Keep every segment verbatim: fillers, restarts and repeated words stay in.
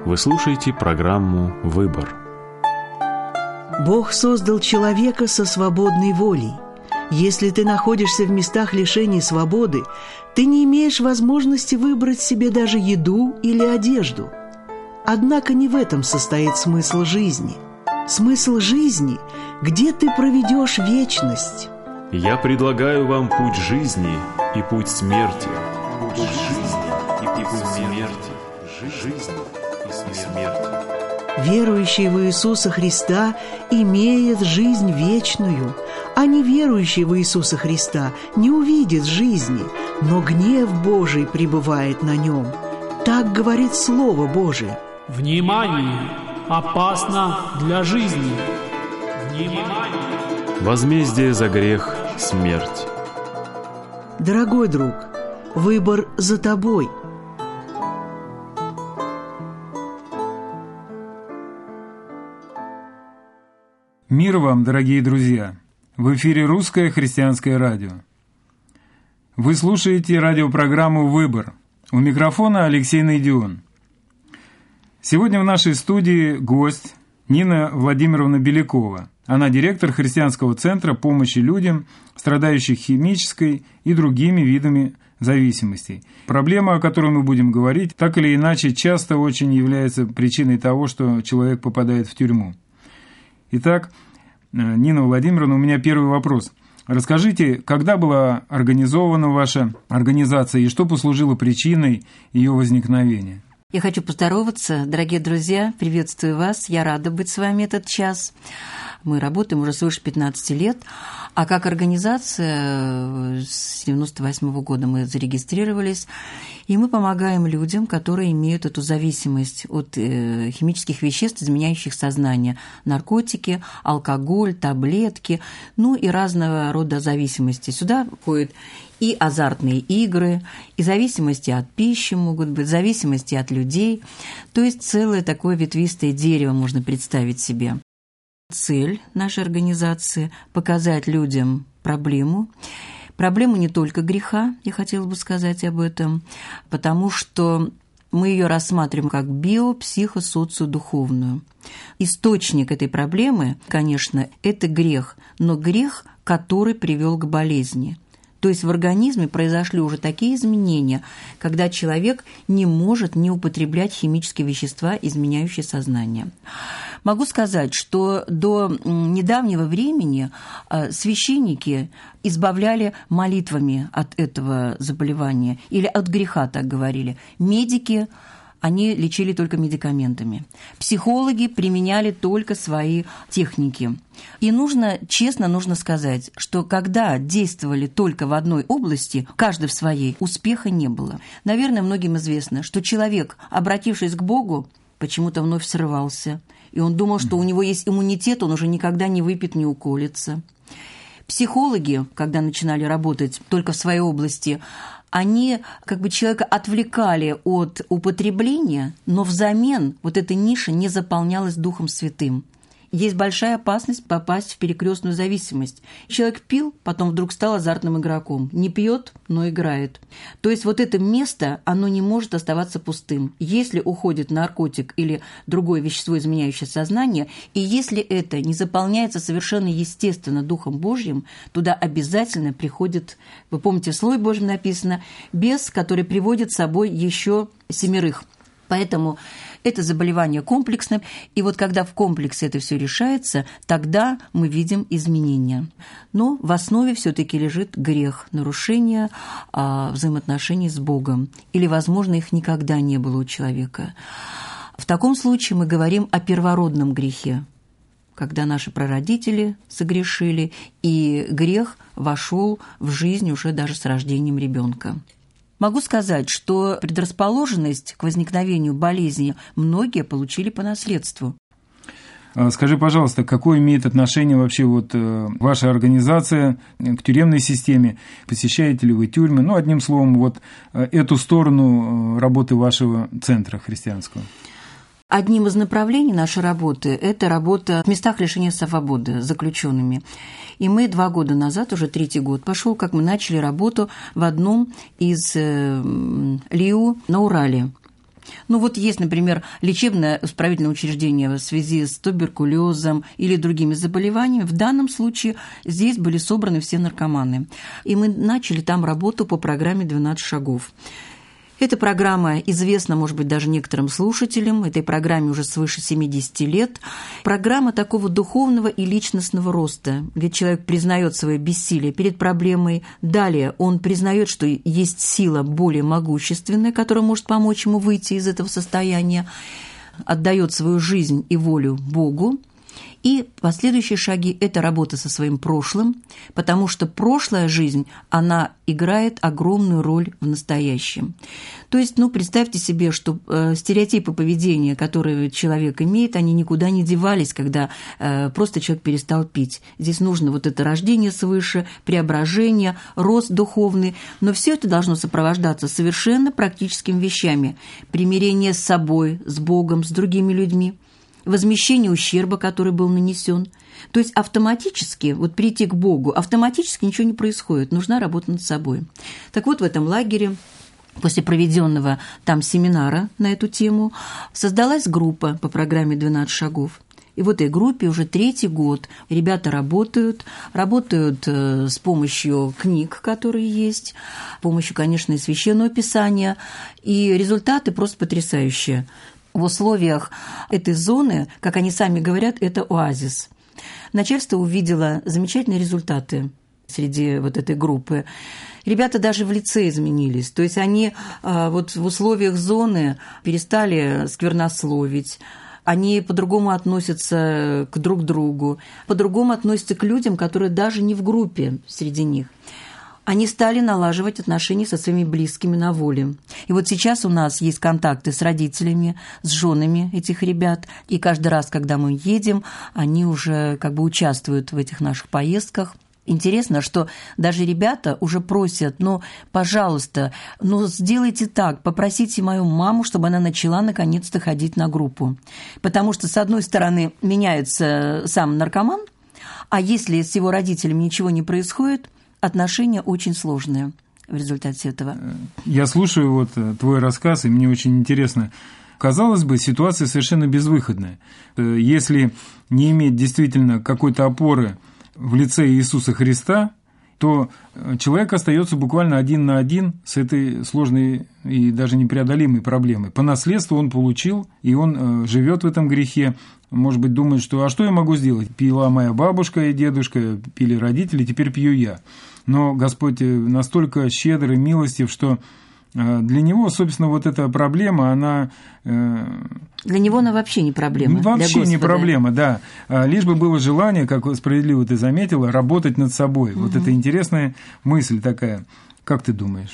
Вы слушаете программу «Выбор». Бог создал человека со свободной волей. Если ты находишься в местах лишения свободы, ты не имеешь возможности выбрать себе даже еду или одежду. Однако не в этом состоит смысл жизни. Смысл жизни – где ты проведешь вечность. Я предлагаю вам путь жизни и путь смерти. Путь жизни и путь смерти. Жизнь и смерть. Верующий в Иисуса Христа имеет жизнь вечную, а неверующий в Иисуса Христа не увидит жизни, но гнев Божий пребывает на нем. Так говорит Слово Божие. Внимание! Опасно для жизни! Внимание! Возмездие за грех – смерть. Дорогой друг, выбор за тобой. Мир вам, дорогие друзья! В эфире Русское христианское радио. Вы слушаете радиопрограмму «Выбор». У микрофона Алексей Найдион. Сегодня в нашей студии гость Нина Владимировна Белякова. Она директор Христианского центра помощи людям, страдающим химической и другими видами зависимостей. Проблема, о которой мы будем говорить, так или иначе часто очень является причиной того, что человек попадает в тюрьму. Итак, Нина Владимировна, у меня первый вопрос. Расскажите, когда была организована ваша организация и что послужило причиной ее возникновения? Я хочу поздороваться, дорогие друзья, приветствую вас, я рада быть с вами этот час. Мы работаем уже свыше пятнадцати лет, а как организация с девяносто восьмого года мы зарегистрировались, и мы помогаем людям, которые имеют эту зависимость от химических веществ, изменяющих сознание, наркотики, алкоголь, таблетки, ну и разного рода зависимости. Сюда входят и азартные игры, и зависимости от пищи могут быть, зависимости от людей, то есть целое такое ветвистое дерево можно представить себе. Цель нашей организации – показать людям проблему. Проблему не только греха, я хотела бы сказать об этом, потому что мы ее рассматриваем как био-, психо-, социо-духовную. Источник этой проблемы, конечно, это грех, но грех, который привел к болезни. То есть в организме произошли уже такие изменения, когда человек не может не употреблять химические вещества, изменяющие сознание. Могу сказать, что до недавнего времени священники избавляли молитвами от этого заболевания или от греха, так говорили. Медики они лечили только медикаментами. Психологи применяли только свои техники. И нужно, честно нужно сказать, что когда действовали только в одной области, каждый в своей, успеха не было. Наверное, многим известно, что человек, обратившись к Богу, почему-то вновь срывался. И он думал, что у него есть иммунитет, он уже никогда не выпьет, не уколется. Психологи, когда начинали работать только в своей области, они как бы человека отвлекали от употребления, но взамен вот эта ниша не заполнялась Духом Святым. Есть большая опасность попасть в перекрестную зависимость. Человек пил, потом вдруг стал азартным игроком. Не пьет, но играет. То есть вот это место, оно не может оставаться пустым. Если уходит наркотик или другое вещество, изменяющее сознание, и если это не заполняется совершенно естественно Духом Божьим, туда обязательно приходит, вы помните, в Слове Божьем написано, бес, который приводит с собой еще семерых. Поэтому это заболевание комплексное, и вот когда в комплексе это все решается, тогда мы видим изменения. Но в основе все-таки лежит грех, нарушение а, взаимоотношений с Богом, или, возможно, их никогда не было у человека. В таком случае мы говорим о первородном грехе, когда наши прародители согрешили, и грех вошел в жизнь уже даже с рождением ребенка. Могу сказать, что предрасположенность к возникновению болезни многие получили по наследству. Скажи, пожалуйста, какое имеет отношение вообще вот ваша организация к тюремной системе? Посещаете ли вы тюрьмы? Ну, одним словом, вот эту сторону работы вашего центра христианского. Одним из направлений нашей работы – это работа в местах лишения свободы с заключенными. И мы два года назад, уже третий год пошел, как мы начали работу в одном из э, ЛИУ на Урале. Ну вот есть, например, лечебно-исправительное учреждение в связи с туберкулезом или другими заболеваниями. В данном случае здесь были собраны все наркоманы. И мы начали там работу по программе «двенадцать шагов». Эта программа известна, может быть, даже некоторым слушателям. Этой программе уже свыше семидесяти лет. Программа такого духовного и личностного роста, где человек признает свое бессилие перед проблемой. Далее он признает, что есть сила более могущественная, которая может помочь ему выйти из этого состояния, отдает свою жизнь и волю Богу. И последующие шаги – это работа со своим прошлым, потому что прошлая жизнь, она играет огромную роль в настоящем. То есть, ну, представьте себе, что э, стереотипы поведения, которые человек имеет, они никуда не девались, когда э, просто человек перестал пить. Здесь нужно вот это рождение свыше, преображение, рост духовный, но все это должно сопровождаться совершенно практическими вещами. Примирение с собой, с Богом, с другими людьми, возмещение ущерба, который был нанесен. То есть автоматически, вот прийти к Богу, автоматически ничего не происходит, нужна работа над собой. Так вот, в этом лагере, после проведенного там семинара на эту тему, создалась группа по программе «двенадцать шагов». И в этой группе уже третий год ребята работают, работают с помощью книг, которые есть, с помощью, конечно, и Священного Писания, и результаты просто потрясающие. В условиях этой зоны, как они сами говорят, это оазис. Начальство увидело замечательные результаты среди вот этой группы. Ребята даже в лице изменились. То есть они вот в условиях зоны перестали сквернословить, они по-другому относятся к друг другу, по-другому относятся к людям, которые даже не в группе среди них. Они стали налаживать отношения со своими близкими на воле. И вот сейчас у нас есть контакты с родителями, с женами этих ребят. И каждый раз, когда мы едем, они уже как бы участвуют в этих наших поездках. Интересно, что даже ребята уже просят, ну, пожалуйста, ну, сделайте так, попросите мою маму, чтобы она начала наконец-то ходить на группу. Потому что, с одной стороны, меняется сам наркоман, а если с его родителями ничего не происходит, отношения очень сложные в результате этого. Я слушаю вот твой рассказ, и мне очень интересно. Казалось бы, ситуация совершенно безвыходная. Если не иметь действительно какой-то опоры в лице Иисуса Христа, то человек остается буквально один на один с этой сложной и даже непреодолимой проблемой. По наследству он получил, и он живет в этом грехе. Может быть, думает, что «а что я могу сделать? Пила моя бабушка и дедушка, пили родители, теперь пью я». Но Господь настолько щедр и милостив, что для него, собственно, вот эта проблема, она… Для него она вообще не проблема. Вообще не проблема, да. Лишь бы было желание, как справедливо ты заметила, работать над собой. Угу. Вот это интересная мысль такая. Как ты думаешь?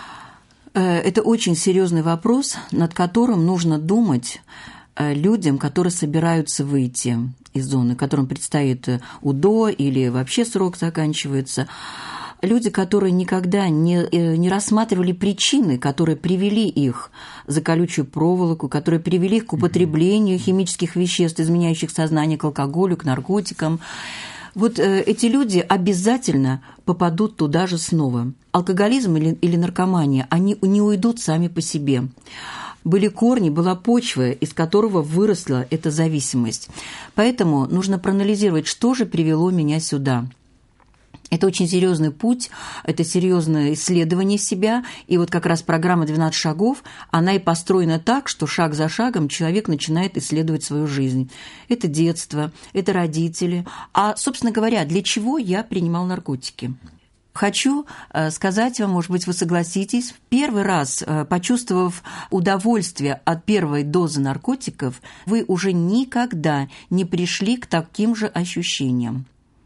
Это очень серьезный вопрос, над которым нужно думать людям, которые собираются выйти из зоны, которым предстоит УДО или вообще срок заканчивается. Люди, которые никогда не, не рассматривали причины, которые привели их за колючую проволоку, которые привели их к употреблению химических веществ, изменяющих сознание, к алкоголю, к наркотикам. Вот э, эти люди обязательно попадут туда же снова. Алкоголизм или, или наркомания, они не уйдут сами по себе. Были корни, была почва, из которого выросла эта зависимость. Поэтому нужно проанализировать, что же привело меня сюда. Это очень серьезный путь, это серьезное исследование себя. И вот как раз программа «двенадцать шагов», она и построена так, что шаг за шагом человек начинает исследовать свою жизнь. Это детство, это родители. А, собственно говоря, для чего я принимал наркотики? Хочу сказать вам, может быть, вы согласитесь, первый раз, почувствовав удовольствие от первой дозы наркотиков, вы уже никогда не пришли к таким же ощущениям.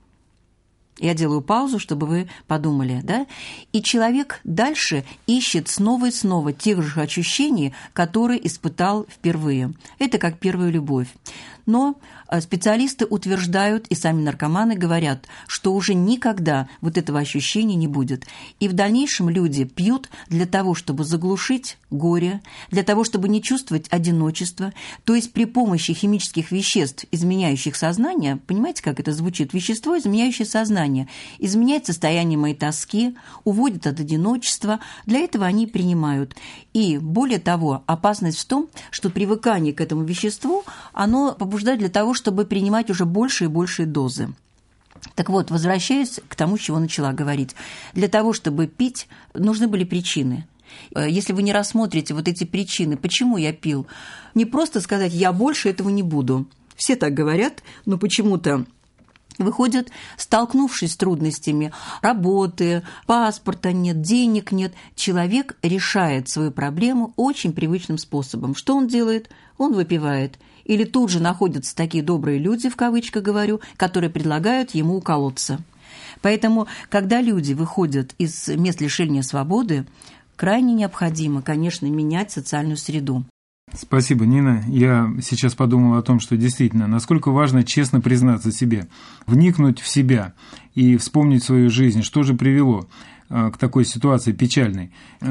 Я делаю паузу, чтобы вы подумали, да? И человек дальше ищет снова и снова тех же ощущений, которые испытал впервые. Это как первая любовь. Но Специалисты утверждают, и сами наркоманы говорят, что уже никогда вот этого ощущения не будет. И в дальнейшем люди пьют для того, чтобы заглушить горе, для того, чтобы не чувствовать одиночество, то есть при помощи химических веществ, изменяющих сознание, понимаете, как это звучит? Вещество, изменяющее сознание, изменяет состояние моей тоски, уводит от одиночества. Для этого они принимают. И более того, опасность в том, что привыкание к этому веществу, оно побуждает для того, чтобы принимать уже больше и большие дозы. Так вот, возвращаясь к тому, с чего начала говорить. Для того, чтобы пить, нужны были причины. Если вы не рассмотрите вот эти причины, почему я пил, не просто сказать «я больше этого не буду». Все так говорят, но почему-то выходят, столкнувшись с трудностями работы, паспорта нет, денег нет, человек решает свою проблему очень привычным способом. Что он делает? Он выпивает. Или тут же находятся такие добрые люди, в кавычках говорю, которые предлагают ему уколоться. Поэтому, когда люди выходят из мест лишения свободы, крайне необходимо, конечно, менять социальную среду. Спасибо, Нина. Я сейчас подумал о том, что действительно, насколько важно честно признаться себе, вникнуть в себя и вспомнить свою жизнь, что же привело к такой ситуации печальной.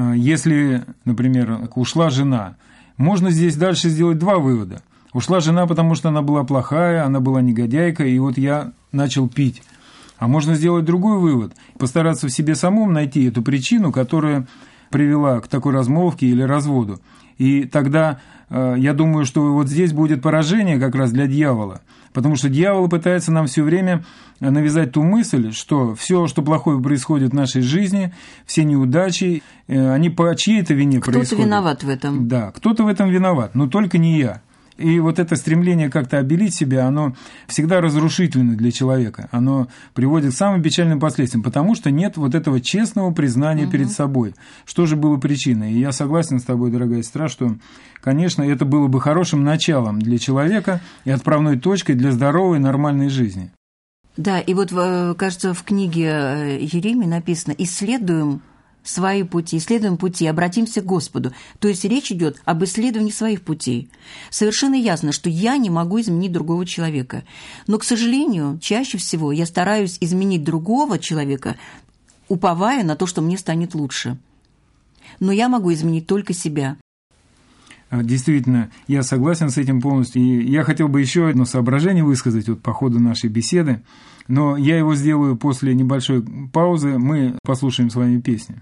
Если, например, ушла жена, можно здесь дальше сделать два вывода. Ушла жена, потому что она была плохая, она была негодяйка, и вот я начал пить. А можно сделать другой вывод, постараться в себе самому найти эту причину, которая привела к такой размолвке или разводу. И тогда э, я думаю, что вот здесь будет поражение как раз для дьявола, потому что дьявол пытается нам все время навязать ту мысль, что все, что плохое происходит в нашей жизни, все неудачи, э, они по чьей-то вине кто-то происходят. Кто-то виноват в этом. Да, кто-то в этом виноват, но только не я. И вот это стремление как-то обелить себя, оно всегда разрушительно для человека. Оно приводит к самым печальным последствиям, потому что нет вот этого честного признания угу. перед собой. Что же было причиной? И я согласен с тобой, дорогая сестра, что, конечно, это было бы хорошим началом для человека и отправной точкой для здоровой, нормальной жизни. Да, и вот, кажется, в книге Еремии написано «Исследуем свои пути, исследуем пути, обратимся к Господу». То есть речь идет об исследовании своих путей. Совершенно ясно, что я не могу изменить другого человека. Но, к сожалению, чаще всего я стараюсь изменить другого человека, уповая на то, что мне станет лучше. Но я могу изменить только себя. Действительно, я согласен с этим полностью. И я хотел бы еще одно соображение высказать вот по ходу нашей беседы, но я его сделаю после небольшой паузы. Мы послушаем с вами песню.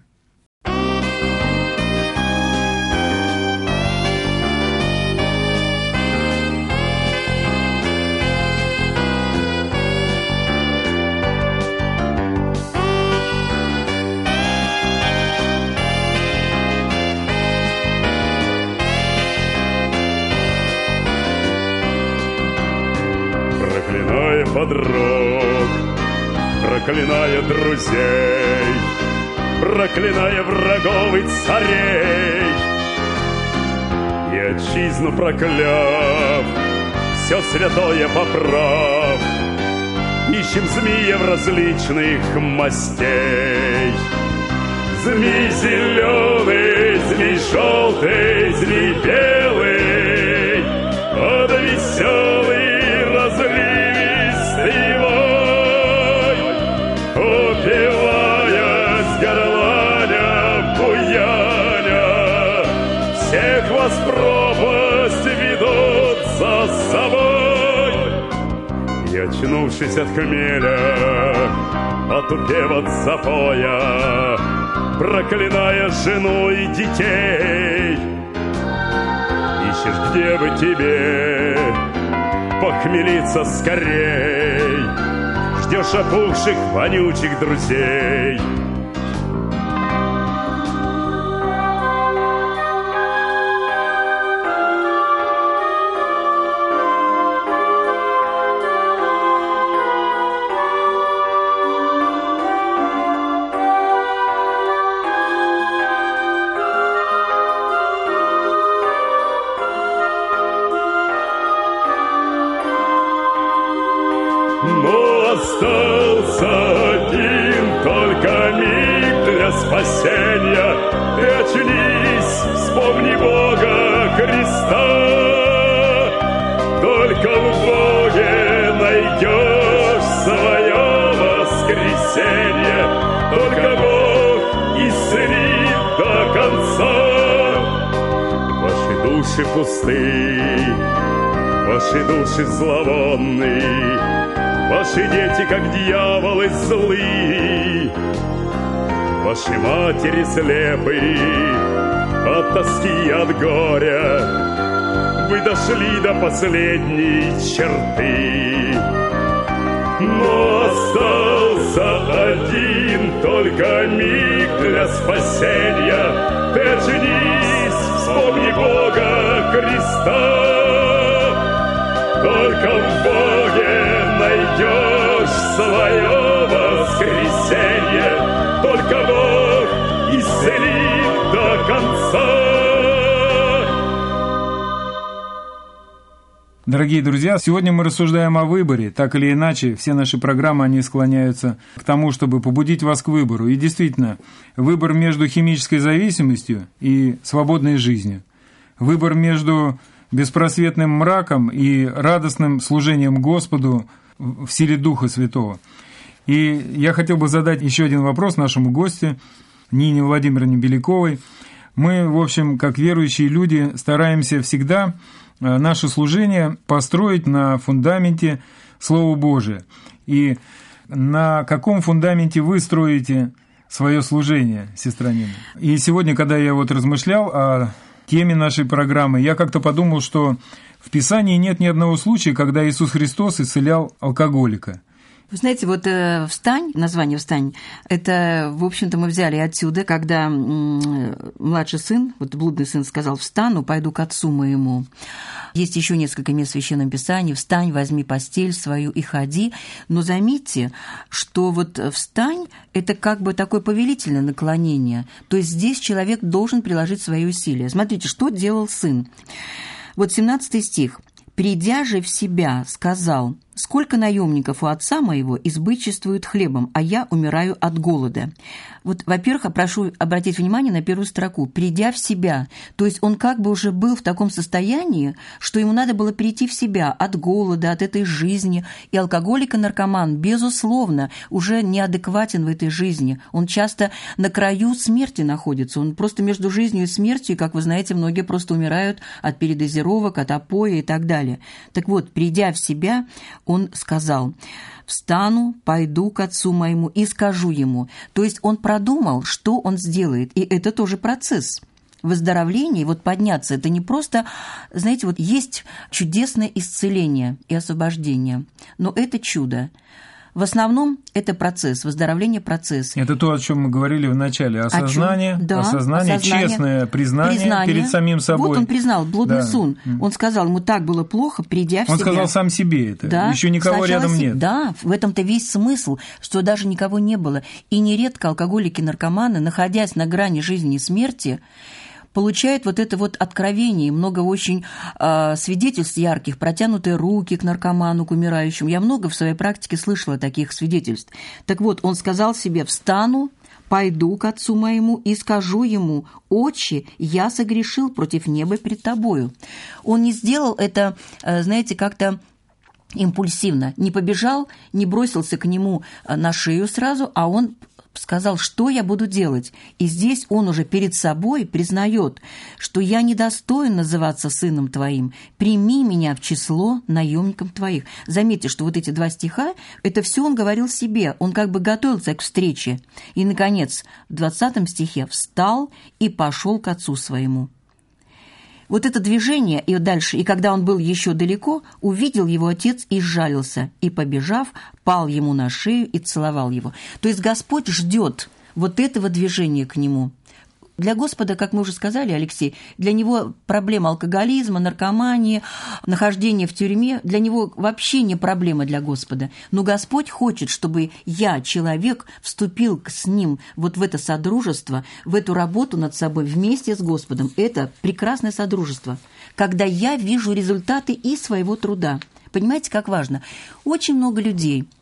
Проклиная подруг, проклиная друзей, проклиная врагов и царей, и отчизну прокляв, все святое поправ, ищем змеев различных мастей. Змей зеленый, змей желтый, змей белый, под веселый разливистый вой, упивая с горланя, буяня, всех вас в пропасть ведут за собой. И, очнувшись от хмеля, отупев от запоя, проклиная жену и детей, ищешь, где бы тебе похмелиться скорей, ждешь опухших, вонючих друзей. Но остался один только миг для спасения. Ты очнись, вспомни Бога Христа. Только в Боге найдешь свое воскресенье, только Бог исцелит до конца. Ваши души пусты, ваши души зловонны, ваши дети, как дьяволы, злые, ваши матери слепые от тоски и от горя. Вы дошли до последней черты, но остался один только миг для спасения. Ты очнись, вспомни Бога Христа, только в Боге найдешь свое воскресенье, только Бог исцелит до конца. Дорогие друзья, сегодня мы рассуждаем о выборе. Так или иначе, все наши программы, они склоняются к тому, чтобы побудить вас к выбору. И действительно, выбор между химической зависимостью и свободной жизнью. Выбор между беспросветным мраком и радостным служением Господу в силе Духа Святого. И я хотел бы задать еще один вопрос нашему гостю, Нине Владимировне Беляковой. Мы, в общем, как верующие люди, стараемся всегда наше служение построить на фундаменте Слова Божия. И на каком фундаменте вы строите свое служение, сестра Нина? И сегодня, когда я вот размышлял о теме нашей программы, я как-то подумал, что в Писании нет ни одного случая, когда Иисус Христос исцелял алкоголика. Вы знаете, вот э, «Встань», название «Встань», это, в общем-то, мы взяли отсюда, когда м- младший сын, вот блудный сын сказал: «Встану, пойду к отцу моему». Есть еще несколько мест в Священном Писании: «Встань, возьми постель свою и ходи». Но заметьте, что вот «встань» – это как бы такое повелительное наклонение. То есть здесь человек должен приложить свои усилия. Смотрите, что делал сын. Вот семнадцатый стих. «Придя же в себя, сказал: сколько наемников у отца моего избытчествуют хлебом, а я умираю от голода». Вот, во-первых, я прошу обратить внимание на первую строку. «Придя в себя». То есть он как бы уже был в таком состоянии, что ему надо было прийти в себя от голода, от этой жизни. И алкоголик и наркоман, безусловно, уже неадекватен в этой жизни. Он часто на краю смерти находится. Он просто между жизнью и смертью, и, как вы знаете, многие просто умирают от передозировок, от опоя и так далее. Так вот, придя в себя, он сказал: «Встану, пойду к отцу моему и скажу ему». То есть он продумал, что он сделает, и это тоже процесс. Выздоровление, вот подняться, это не просто, знаете, вот есть чудесное исцеление и освобождение, но это чудо. В основном это процесс, выздоровление – процесс. Это то, о чем мы говорили в начале. Осознание, да, осознание, осознание, честное признание, признание перед самим собой. Вот он признал, блудный да. сын. Он сказал, ему так было плохо, придя в он себя. Он сказал сам себе это. Да, еще никого рядом себе, нет. Да, в этом-то весь смысл, что даже никого не было. И нередко алкоголики-наркоманы, находясь на грани жизни и смерти, получает вот это вот откровение, много очень э, свидетельств ярких, протянутые руки к наркоману, к умирающему. Я много в своей практике слышала таких свидетельств. Так вот, он сказал себе: «Встану, пойду к отцу моему и скажу ему: отче, я согрешил против неба пред тобою». Он не сделал это, э, знаете, как-то импульсивно, не побежал, не бросился к нему на шею сразу, а он сказал: что я буду делать? И здесь он уже перед собой признает, что я недостоин называться сыном твоим, прими меня в число наемников твоих. Заметьте, что вот эти два стиха, это все он говорил себе, он как бы готовился к встрече. И, наконец, в двадцатом стихе «встал и пошел к отцу своему». Вот это движение, и дальше, и когда он был еще далеко, увидел его отец и сжалился, и, побежав, пал ему на шею и целовал его. То есть Господь ждет вот этого движения к нему. Для Господа, как мы уже сказали, Алексей, для Него проблема алкоголизма, наркомании, нахождения в тюрьме, для Него вообще не проблема для Господа. Но Господь хочет, чтобы я, человек, вступил с Ним вот в это содружество, в эту работу над собой вместе с Господом. Это прекрасное содружество, когда я вижу результаты и своего труда. Понимаете, как важно? Очень много людей,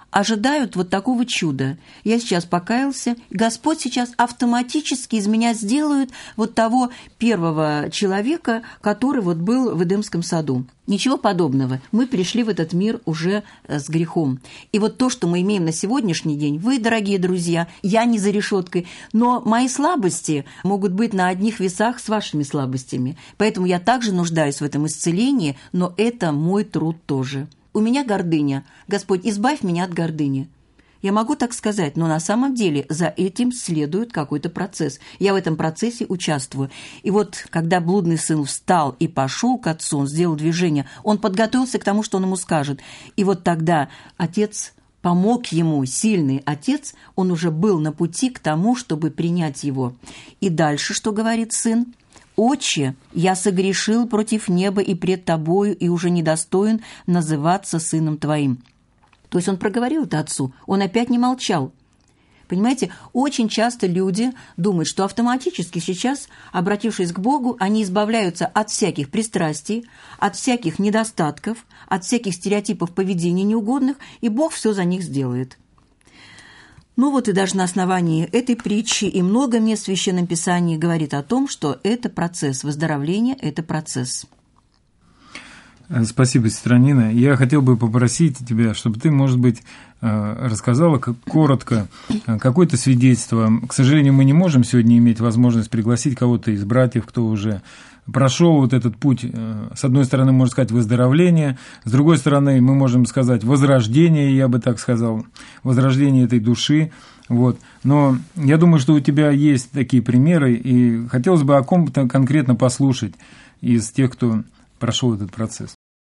ожидают вот такого чуда. Я сейчас покаялся, Господь сейчас автоматически из меня сделает вот того первого человека, который вот был в Эдемском саду. Ничего подобного. Мы пришли в этот мир уже с грехом. И вот то, что мы имеем на сегодняшний день, вы, дорогие друзья, я не за решеткой, но мои слабости могут быть на одних весах с вашими слабостями. Поэтому я также нуждаюсь в этом исцелении, но это мой труд тоже. У меня гордыня. Господь, избавь меня от гордыни. Я могу так сказать, но на самом деле за этим следует какой-то процесс. Я в этом процессе участвую. И вот, когда блудный сын встал и пошел к отцу, он сделал движение, он подготовился к тому, что он ему скажет. И вот тогда отец помог ему, сильный отец, он уже был на пути к тому, чтобы принять его. И дальше что говорит сын? «Отче, я согрешил против неба и пред тобою, и уже недостоин называться сыном твоим». То есть он проговорил это отцу, он опять не молчал. Понимаете, очень часто люди думают, что автоматически сейчас, обратившись к Богу, они избавляются от всяких пристрастий, от всяких недостатков, от всяких стереотипов поведения неугодных, и Бог все за них сделает. Ну вот и даже на основании этой притчи и много мест в Священном Писании говорит о том, что это процесс выздоровления, это процесс. Спасибо, сестра Нина. Я хотел бы попросить тебя, чтобы ты, может быть, рассказала коротко какое-то свидетельство. К сожалению, мы не можем сегодня иметь возможность пригласить кого-то из братьев, кто уже прошел вот этот путь, с одной стороны, можно сказать, выздоровления, с другой стороны, мы можем сказать возрождение, я бы так сказал, возрождение этой души. Вот. Но я думаю, что у тебя есть такие примеры, и хотелось бы о ком-то конкретно послушать из тех, кто прошел этот процесс.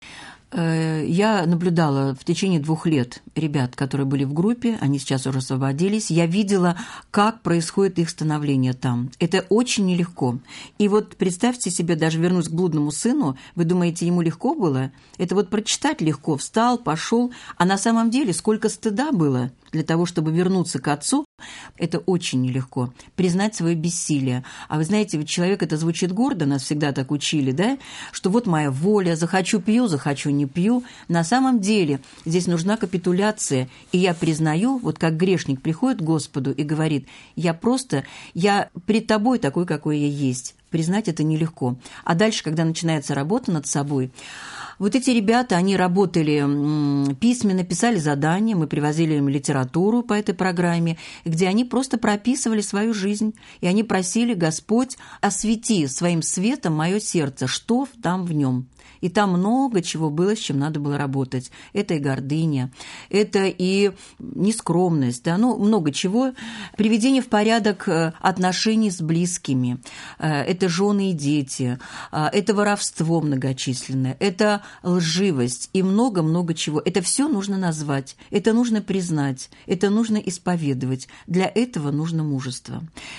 Я наблюдала в течение двух лет ребят, которые были в группе, они сейчас уже освободились. Я видела, как происходит их становление там. Это очень нелегко. И вот представьте себе, даже вернусь к блудному сыну, вы думаете, ему легко было? Это вот прочитать легко, встал, пошел, а на самом деле сколько стыда было для того, чтобы вернуться к отцу, это очень нелегко. Признать свое бессилие. А вы знаете, ведь человек, это звучит гордо, нас всегда так учили, да? Что вот моя воля, захочу пью, захочу не пью. На самом деле здесь нужна капитуляция. И я признаю, вот как грешник приходит к Господу и говорит, я просто, я пред тобой такой, какой я есть. Признать это нелегко. А дальше, когда начинается работа над собой, вот эти ребята, они работали письменно, писали задания, мы привозили им литературу по этой программе, где они просто прописывали свою жизнь, и они просили: Господь, освети своим светом мое сердце, что там в нем. И там много чего было, с чем надо было работать. Это и гордыня, это и нескромность, да, ну, много чего. Приведение в порядок отношений с близкими, это жены и дети, это воровство многочисленное, это лживость и много-много чего. Это все нужно назвать, это нужно признать, это нужно исповедовать. Для этого нужно мужество.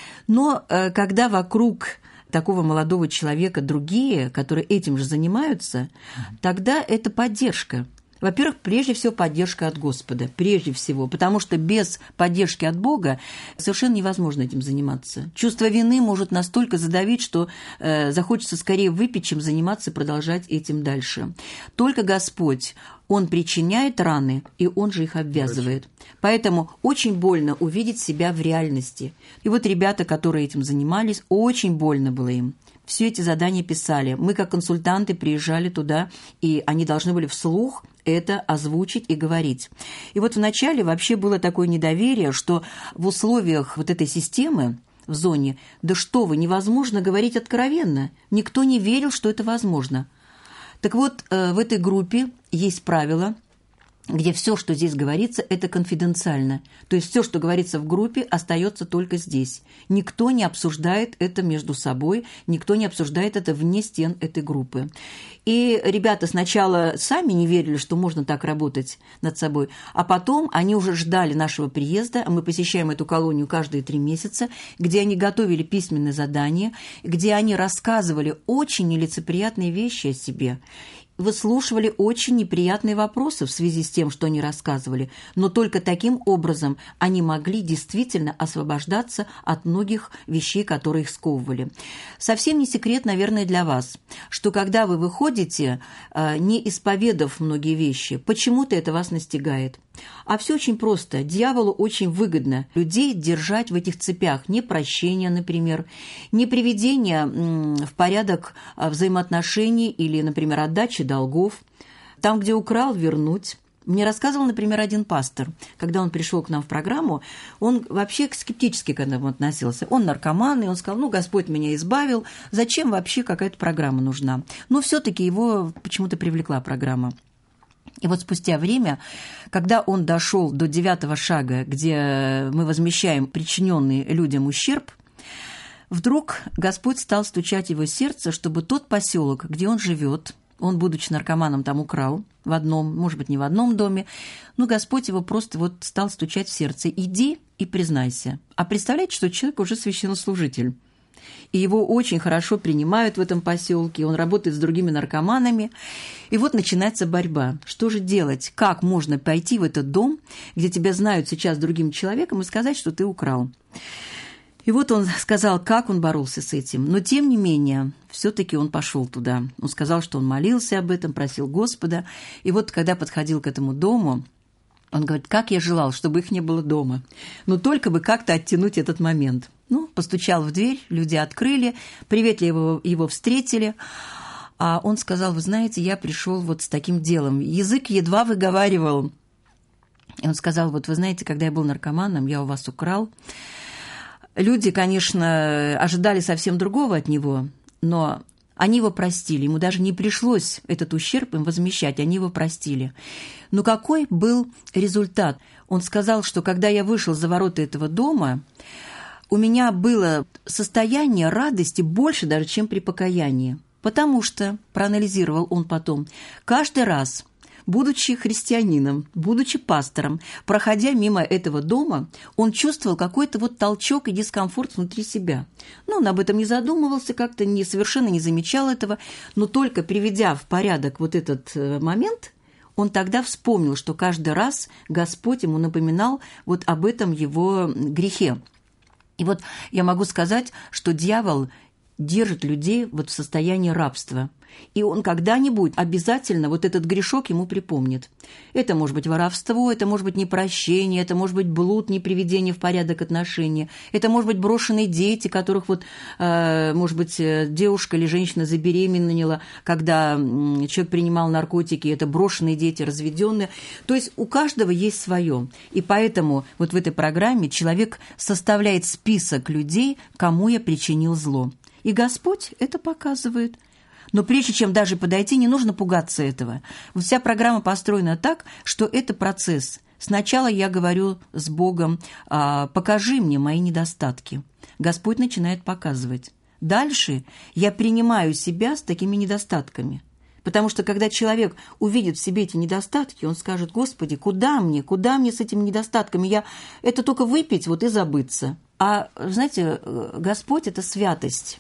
Но когда вокруг такого молодого человека другие, которые этим же занимаются, тогда это поддержка. Во-первых, прежде всего, поддержка от Господа, прежде всего, потому что без поддержки от Бога совершенно невозможно этим заниматься. Чувство вины может настолько задавить, что э, захочется скорее выпить, чем заниматься и продолжать этим дальше. Только Господь, Он причиняет раны, и Он же их обвязывает. Поэтому очень больно увидеть себя в реальности. И вот ребята, которые этим занимались, очень больно было им. Все эти задания писали. Мы, как консультанты, приезжали туда, и они должны были вслух это озвучить и говорить. И вот вначале вообще было такое недоверие, что в условиях вот этой системы в зоне, да что вы, невозможно говорить откровенно. Никто не верил, что это возможно. Так вот, в этой группе есть правило, где все, что здесь говорится, это конфиденциально. То есть все, что говорится в группе, остается только здесь. Никто не обсуждает это между собой, никто не обсуждает это вне стен этой группы. И ребята сначала сами не верили, что можно так работать над собой, а потом они уже ждали нашего приезда, а мы посещаем эту колонию каждые три месяца, где они готовили письменные задания, где они рассказывали очень нелицеприятные вещи о себе. выслушивали очень неприятные вопросы в связи с тем, что они рассказывали, но только таким образом они могли действительно освобождаться от многих вещей, которые их сковывали. Совсем не секрет, наверное, для вас, что когда вы выходите, не исповедав многие вещи, почему-то это вас настигает. А все очень просто. Дьяволу очень выгодно людей держать в этих цепях. Не прощения, например, не приведение в порядок взаимоотношений или, например, отдачи долгов. Там, где украл, вернуть. Мне рассказывал, например, один пастор, когда он пришел к нам в программу, он вообще скептически к этому относился. Он наркоман, и он сказал, ну, Господь меня избавил, зачем вообще какая-то программа нужна? Но все-таки его почему-то привлекла программа. И вот спустя время, когда он дошел до девятого шага, где мы возмещаем причиненный людям ущерб, вдруг Господь стал стучать в его сердце, чтобы тот поселок, где он живет, он, будучи наркоманом, там украл в одном, может быть, не в одном доме, но Господь его просто вот стал стучать в сердце. «Иди и признайся». А представляете, что человек уже священнослужитель. И его очень хорошо принимают в этом поселке, он работает с другими наркоманами. И вот начинается борьба. Что же делать? Как можно пойти в этот дом, где тебя знают сейчас другим человеком, и сказать, что ты украл? И вот он сказал, как он боролся с этим. Но, тем не менее, все-таки он пошел туда. Он сказал, что он молился об этом, просил Господа. И вот, когда подходил к этому дому, он говорит, как я желал, чтобы их не было дома. Но только бы как-то оттянуть этот момент. Ну, постучал в дверь, люди открыли, приветливо его, его встретили. А он сказал, вы знаете, я пришел вот с таким делом. Язык едва выговаривал. И он сказал, вот вы знаете, когда я был наркоманом, я у вас украл. Люди, конечно, ожидали совсем другого от него, но они его простили. Ему даже не пришлось этот ущерб им возмещать, они его простили. Но какой был результат? Он сказал, что когда я вышел за ворота этого дома, у меня было состояние радости больше даже, чем при покаянии. Потому что, проанализировал он потом, каждый раз, будучи христианином, будучи пастором, проходя мимо этого дома, он чувствовал какой-то вот толчок и дискомфорт внутри себя. Ну, он об этом не задумывался, как-то не, совершенно не замечал этого, но только приведя в порядок вот этот момент, он тогда вспомнил, что каждый раз Господь ему напоминал вот об этом его грехе. И вот я могу сказать, что дьявол держит людей вот в состоянии рабства. И он когда-нибудь обязательно вот этот грешок ему припомнит. Это может быть воровство, это может быть непрощение, это может быть блуд, неприведение в порядок отношений, это может быть брошенные дети, которых вот, э, может быть, девушка или женщина забеременела, когда человек принимал наркотики, это брошенные дети, разведенные. То есть у каждого есть свое. И поэтому вот в этой программе человек составляет список людей, кому я причинил зло. И Господь это показывает. Но прежде чем даже подойти, не нужно пугаться этого. Вот вся программа построена так, что это процесс. Сначала я говорю с Богом, покажи мне мои недостатки. Господь начинает показывать. Дальше я принимаю себя с такими недостатками. Потому что когда человек увидит в себе эти недостатки, он скажет, Господи, куда мне, куда мне с этими недостатками? Я это только выпить вот и забыться. А, знаете, Господь – это святость.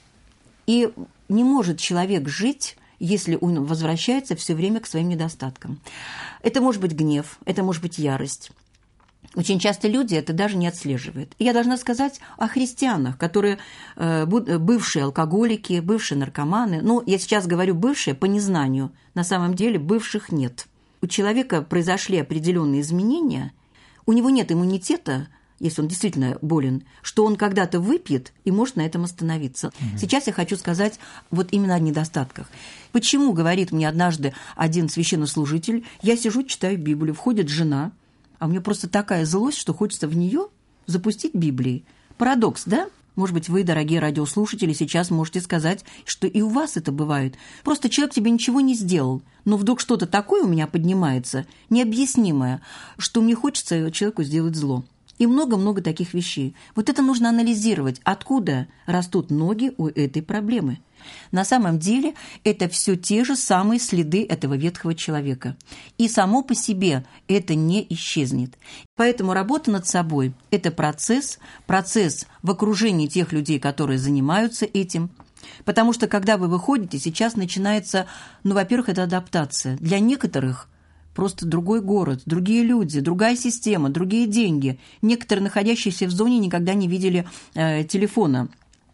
И не может человек жить, если он возвращается все время к своим недостаткам. Это может быть гнев, это может быть ярость. Очень часто люди это даже не отслеживают. И я должна сказать о христианах, которые э, бывшие алкоголики, бывшие наркоманы. Ну, я сейчас говорю бывшие по незнанию. На самом деле бывших нет. У человека произошли определенные изменения, у него нет иммунитета, если он действительно болен, что он когда-то выпьет и может на этом остановиться. Угу. Сейчас я хочу сказать вот именно о недостатках. Почему, говорит мне однажды один священнослужитель, я сижу, читаю Библию, входит жена, а у меня просто такая злость, что хочется в нее запустить Библией. Парадокс, да? Может быть, вы, дорогие радиослушатели, сейчас можете сказать, что и у вас это бывает. Просто человек тебе ничего не сделал, но вдруг что-то такое у меня поднимается, необъяснимое, что мне хочется человеку сделать зло. И много-много таких вещей. Вот это нужно анализировать, откуда растут ноги у этой проблемы. На самом деле это все те же самые следы этого ветхого человека. И само по себе это не исчезнет. Поэтому работа над собой – это процесс, процесс в окружении тех людей, которые занимаются этим. Потому что когда вы выходите, сейчас начинается, ну, во-первых, это адаптация. Для некоторых просто другой город, другие люди, другая система, другие деньги. Некоторые, находящиеся в зоне, никогда не видели э, телефона.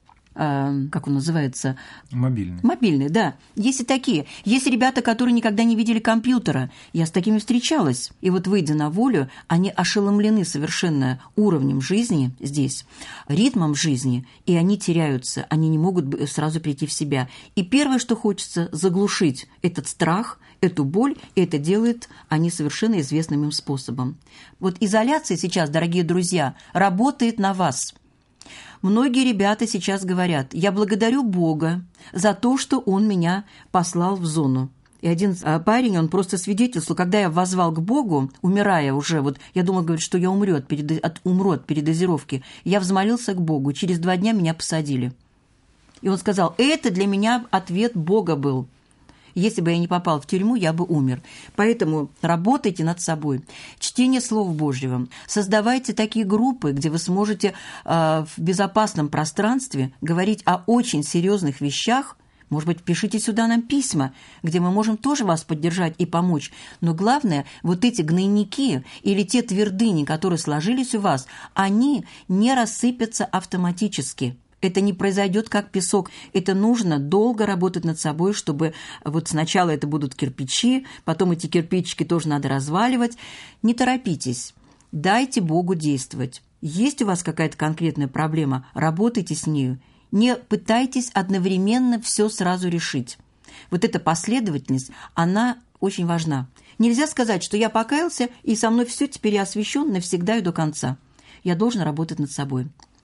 Э, как он называется? Мобильный. Мобильный, да. Есть и такие. Есть ребята, которые никогда не видели компьютера. Я с такими встречалась. И вот, выйдя на волю, они ошеломлены совершенно уровнем жизни здесь, ритмом жизни, и они теряются, они не могут сразу прийти в себя. И первое, что хочется, заглушить этот страх, эту боль, и это делают они совершенно известным им способом. Вот изоляция сейчас, дорогие друзья, работает на вас. Многие ребята сейчас говорят: я благодарю Бога за то, что Он меня послал в зону. И один парень, он просто свидетельствовал, когда я воззвал к Богу, умирая уже, вот я думал, говорит, что я умру от, перед, от, умру от передозировки, я взмолился к Богу, через два дня меня посадили. И он сказал: это для меня ответ Бога был. Если бы я не попал в тюрьму, я бы умер. Поэтому работайте над собой. Чтение Слова Божьего. Создавайте такие группы, где вы сможете э, в безопасном пространстве говорить о очень серьезных вещах. Может быть, пишите сюда нам письма, где мы можем тоже вас поддержать и помочь. Но главное, вот эти гнойники или те твердыни, которые сложились у вас, они не рассыпятся автоматически. Это не произойдет как песок. Это нужно долго работать над собой, чтобы вот сначала это будут кирпичи, потом эти кирпичики тоже надо разваливать. Не торопитесь. Дайте Богу действовать. Есть у вас какая-то конкретная проблема, работайте с нею. Не пытайтесь одновременно все сразу решить. Вот эта последовательность, она очень важна. Нельзя сказать, что я покаялся, и со мной все, теперь я освящен навсегда и до конца. Я должен работать над собой.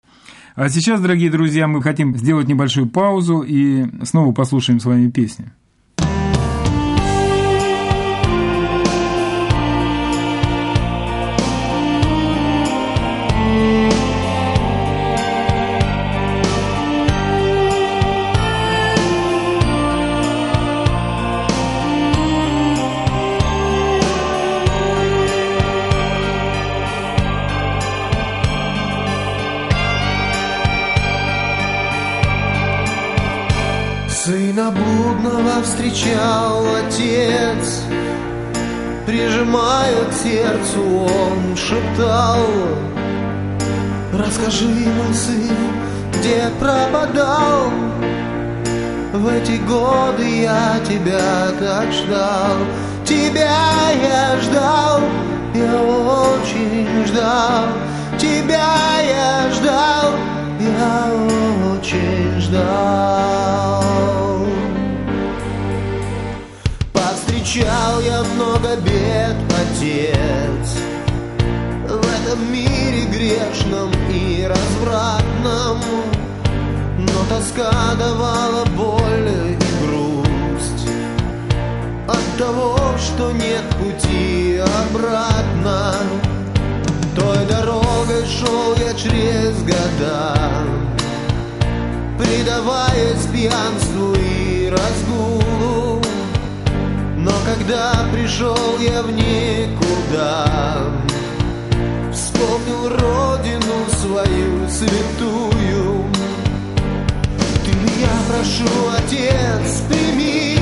А сейчас, дорогие друзья, мы хотим сделать небольшую паузу и снова послушаем с вами песню. Сына блудного встречал отец, прижимая к сердцу, он шептал: расскажи, мой сын, где пропадал? В эти годы я тебя так ждал, тебя я ждал, я очень ждал, тебя я ждал, я очень ждал. Повстречал я много бед, отец, в этом мире грешном и развратном, но тоска давала боль и грусть от того, что нет пути обратно. Той дорогой шел я через года, предаваясь пьянству и разгулу. Но когда пришел я в никуда, вспомнил родину свою святую. Ты меня, прошу, отец, прими,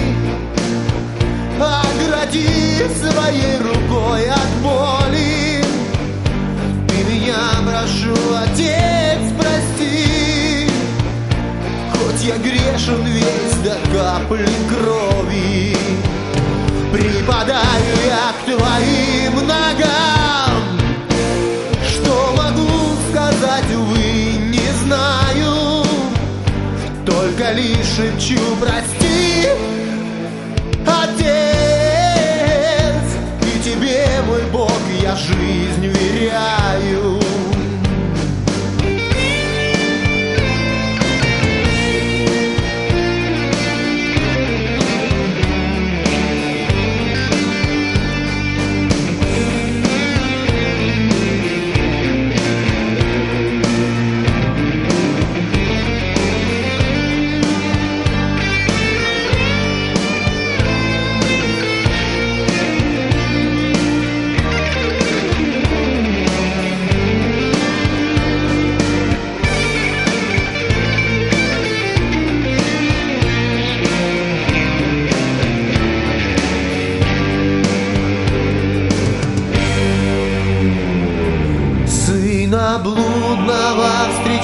огради своей рукой от боли. Ты меня, прошу, отец, прости, хоть я грешен весь до капли крови. Припадаю я к твоим ногам, что могу сказать, увы, не знаю, только лишь шепчу: прости, отец, и тебе, мой Бог, я жизнь веряю.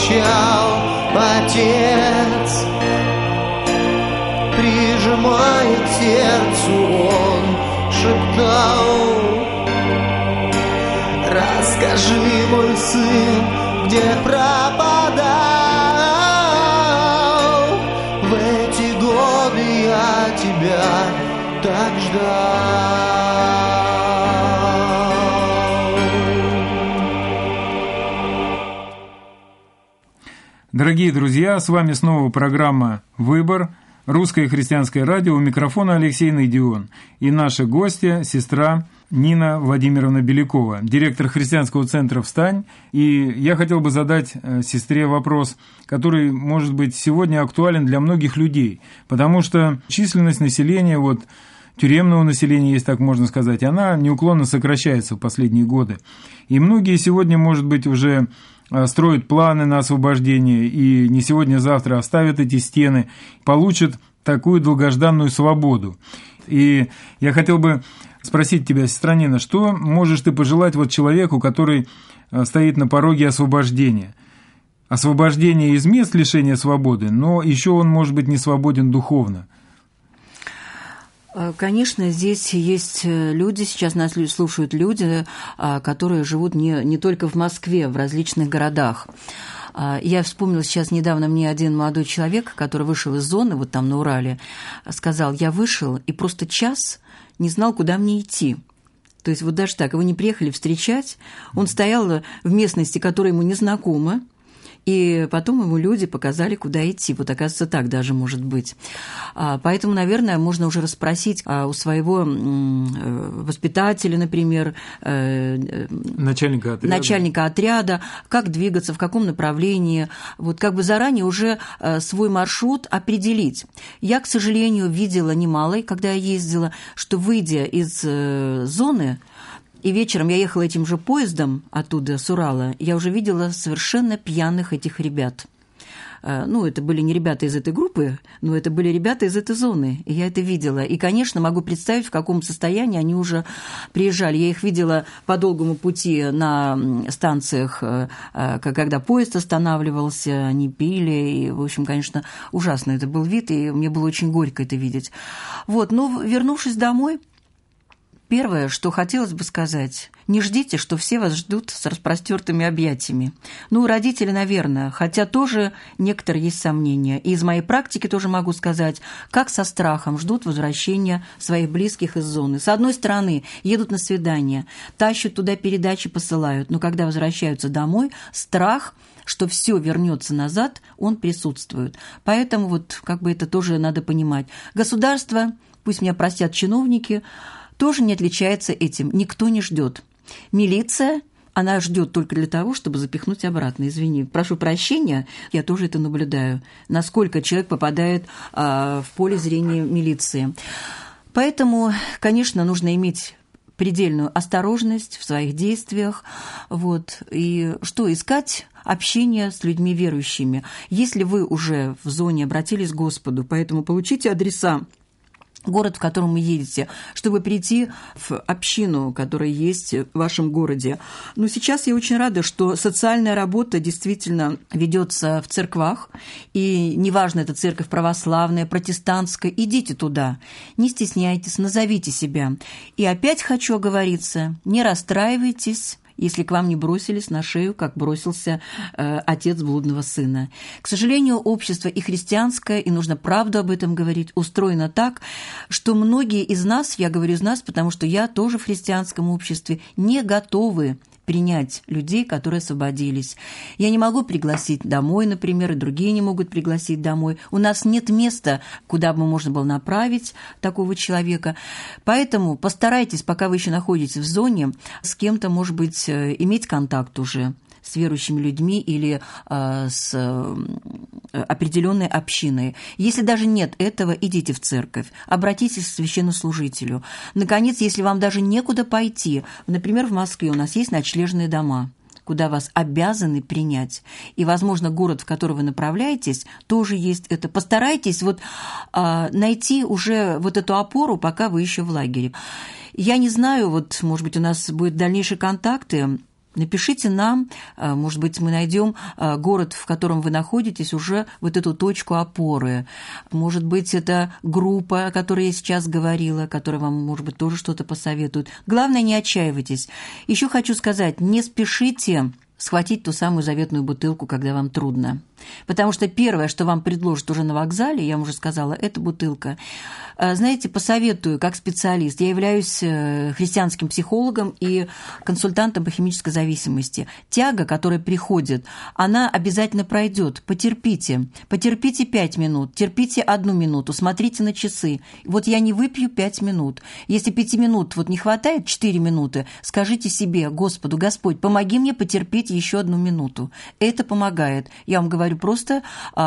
кричал отец, прижимая к сердцу, он шептал: расскажи, мой сын, где пропадал. В эти годы я тебя так ждал. Дорогие друзья, с вами снова программа «Выбор», русское христианское радио, у микрофона Алексей Найдион и наша гостья, сестра Нина Владимировна Белякова, директор христианского центра «Встань». И я хотел бы задать сестре вопрос, который, может быть, сегодня актуален для многих людей, потому что численность населения, вот тюремного населения, если так можно сказать, она неуклонно сокращается в последние годы. И многие сегодня, может быть, уже строят планы на освобождение и не сегодня-завтра оставят эти стены, получат такую долгожданную свободу. И я хотел бы спросить тебя, сестра Нина, что можешь ты пожелать вот человеку, который стоит на пороге освобождения? Освобождение из мест лишения свободы, но еще он, может быть, не свободен духовно. Конечно, здесь есть люди, сейчас нас слушают люди, которые живут не, не только в Москве, в различных городах. Я вспомнила сейчас недавно, мне один молодой человек, который вышел из зоны, вот там на Урале, сказал: я вышел и просто час не знал, куда мне идти. То есть вот даже так, его не приехали встречать, он стоял в местности, которая ему незнакома, и потом ему люди показали, куда идти. Вот, оказывается, так даже может быть. Поэтому, наверное, можно уже расспросить у своего воспитателя, например, начальника отряда, начальника отряда, как двигаться, в каком направлении. Вот как бы заранее уже свой маршрут определить. Я, к сожалению, видела немало, когда я ездила, что, выйдя из зоны, и вечером я ехала этим же поездом оттуда, с Урала, я уже видела совершенно пьяных этих ребят. Ну, это были не ребята из этой группы, но это были ребята из этой зоны, и я это видела. И, конечно, могу представить, в каком состоянии они уже приезжали. Я их видела по долгому пути на станциях, когда поезд останавливался, они пили, и, в общем, конечно, ужасно это был вид, и мне было очень горько это видеть. Вот, но, вернувшись домой, первое, что хотелось бы сказать, не ждите, что все вас ждут с распростертыми объятиями. Ну, родители, наверное, хотя тоже некоторые есть сомнения. И из моей практики тоже могу сказать, как со страхом ждут возвращения своих близких из зоны. С одной стороны, едут на свидание, тащат туда передачи, посылают, но когда возвращаются домой, страх, что все вернется назад, он присутствует. Поэтому вот как бы это тоже надо понимать. Государство, пусть меня простят чиновники, тоже не отличается этим. Никто не ждет. Милиция, она ждет только для того, чтобы запихнуть обратно. Извини, прошу прощения, я тоже это наблюдаю. Насколько человек попадает а, в поле зрения милиции. Поэтому, конечно, нужно иметь предельную осторожность в своих действиях. Вот. И что искать? Общение с людьми верующими. Если вы уже в зоне обратились к Господу, поэтому получите адреса, город, в котором вы едете, чтобы прийти в общину, которая есть в вашем городе. Но сейчас я очень рада, что социальная работа действительно ведется в церквах, и неважно, это церковь православная, протестантская, идите туда, не стесняйтесь, назовите себя. И опять хочу оговориться, не расстраивайтесь, если к вам не бросились на шею, как бросился э, отец блудного сына. К сожалению, общество и христианское, и нужно правду об этом говорить, устроено так, что многие из нас, я говорю из нас, потому что я тоже в христианском обществе, не готовы принять людей, которые освободились. Я не могу пригласить домой, например, и другие не могут пригласить домой. У нас нет места, куда бы можно было направить такого человека. Поэтому постарайтесь, пока вы еще находитесь в зоне, с кем-то, может быть, иметь контакт уже с верующими людьми или э, с э, определенной общиной. Если даже нет этого, идите в церковь, обратитесь к священнослужителю. Наконец, если вам даже некуда пойти, например, в Москве у нас есть ночлежные дома, куда вас обязаны принять. И, возможно, город, в который вы направляетесь, тоже есть это. Постарайтесь вот, э, найти уже вот эту опору, пока вы еще в лагере. Я не знаю, вот, может быть, у нас будут дальнейшие контакты. Напишите нам, может быть, мы найдем город, в котором вы находитесь, уже вот эту точку опоры. Может быть, это группа, о которой я сейчас говорила, которая вам, может быть, тоже что-то посоветует. Главное, не отчаивайтесь. Еще хочу сказать, не спешите схватить ту самую заветную бутылку, когда вам трудно. Потому что первое, что вам предложат уже на вокзале, я вам уже сказала, это бутылка. Знаете, посоветую, как специалист, я являюсь христианским психологом и консультантом по химической зависимости. Тяга, которая приходит, она обязательно пройдет. Потерпите. Потерпите пять минут, терпите одну минуту, смотрите на часы. Вот я не выпью пять минут. Если пяти минут вот не хватает, четыре минуты, скажите себе, Господу, Господь, помоги мне потерпеть еще одну минуту. Это помогает. Я вам говорю просто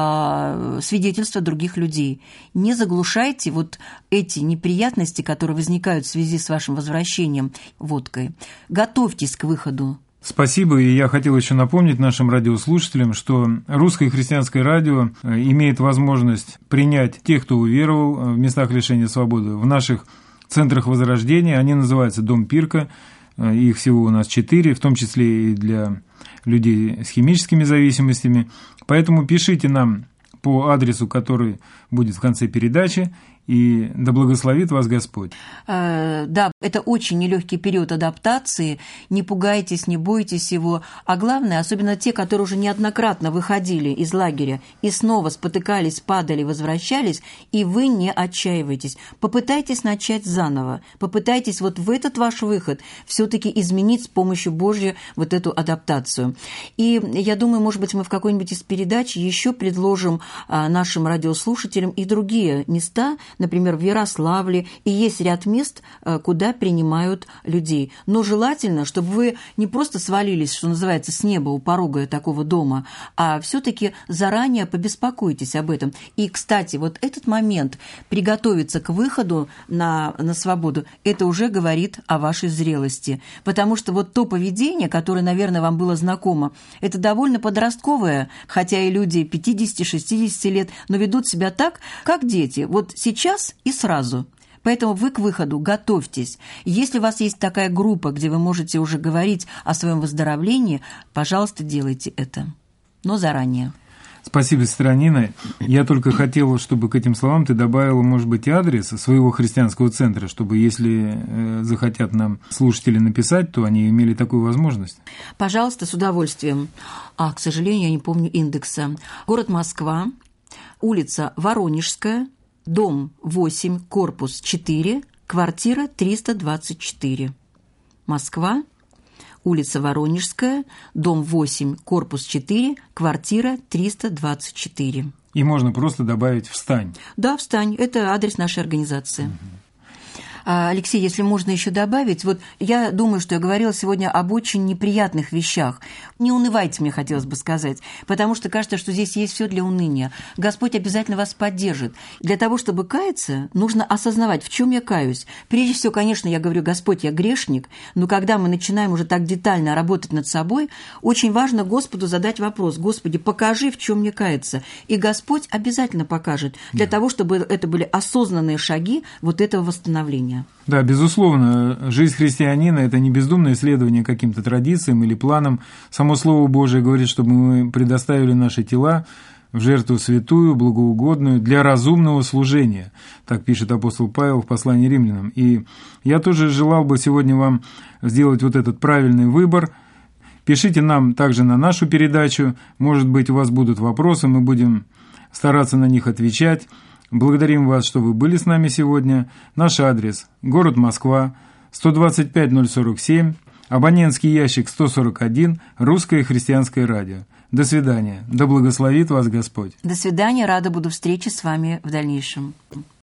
а, свидетельства других людей. Не заглушайте вот эти неприятности, которые возникают в связи с вашим возвращением водкой. Готовьтесь к выходу. Спасибо, и я хотел еще напомнить нашим радиослушателям, что Русское христианское радио имеет возможность принять тех, кто уверовал в местах лишения свободы, в наших центрах возрождения. Они называются «Дом Пирка», их всего у нас четыре, в том числе и для людей с химическими зависимостями. Поэтому пишите нам по адресу, который будет в конце передачи, и да благословит вас Господь. Э, да, это очень нелегкий период адаптации, не пугайтесь, не бойтесь его, а главное, особенно те, которые уже неоднократно выходили из лагеря и снова спотыкались, падали, возвращались, и вы не отчаивайтесь. Попытайтесь начать заново, попытайтесь вот в этот ваш выход все-таки изменить с помощью Божьей вот эту адаптацию. И я думаю, может быть, мы в какой-нибудь из передач еще предложим нашим радиослушателям и другие места, например, в Ярославле, и есть ряд мест, куда принимают людей. Но желательно, чтобы вы не просто свалились, что называется, с неба у порога такого дома, а все-таки заранее побеспокойтесь об этом. И, кстати, вот этот момент приготовиться к выходу на, на свободу, это уже говорит о вашей зрелости. Потому что вот то поведение, которое, наверное, вам было знакомо, это довольно подростковое, хотя и люди пятидесяти-шестидесяти лет, но ведут себя так, как дети. Вот сейчас Сейчас и сразу. Поэтому вы к выходу готовьтесь. Если у вас есть такая группа, где вы можете уже говорить о своем выздоровлении, пожалуйста, делайте это. Но заранее. Спасибо, сестра Нина. Я только хотел, чтобы к этим словам ты добавила, может быть, и адрес своего христианского центра, чтобы, если захотят нам слушатели написать, то они имели такую возможность. Пожалуйста, с удовольствием. А, к сожалению, я не помню индекса. Город Москва, улица Воронежская, дом восемь, корпус четыре, квартира триста двадцать четыре. Москва, улица Воронежская, дом восемь, корпус четыре, квартира триста двадцать четыре. И можно просто добавить «Встань». Да, «Встань». Это адрес нашей организации. Угу. Алексей, если можно еще добавить, вот я думаю, что я говорила сегодня об очень неприятных вещах. Не унывайте, мне хотелось бы сказать, потому что кажется, что здесь есть все для уныния. Господь обязательно вас поддержит. Для того, чтобы каяться, нужно осознавать, в чем я каюсь. Прежде всего, конечно, я говорю, Господь, я грешник, но когда мы начинаем уже так детально работать над собой, очень важно Господу задать вопрос: Господи, покажи, в чем мне каяться. И Господь обязательно покажет, для да. того, чтобы это были осознанные шаги вот этого восстановления. Да, безусловно, жизнь христианина – это не бездумное следование каким-то традициям или планам. Само Слово Божие говорит, чтобы мы предоставили наши тела в жертву святую, благоугодную, для разумного служения. Так пишет апостол Павел в послании римлянам. И я тоже желал бы сегодня вам сделать вот этот правильный выбор. Пишите нам также на нашу передачу. Может быть, у вас будут вопросы, мы будем стараться на них отвечать. Благодарим вас, что вы были с нами сегодня. Наш адрес – город Москва, сто двадцать пять ноль сорок семь, абонентский ящик сто сорок один, Русское христианское радио. До свидания. Да благословит вас Господь. До свидания. Рада буду встрече с вами в дальнейшем.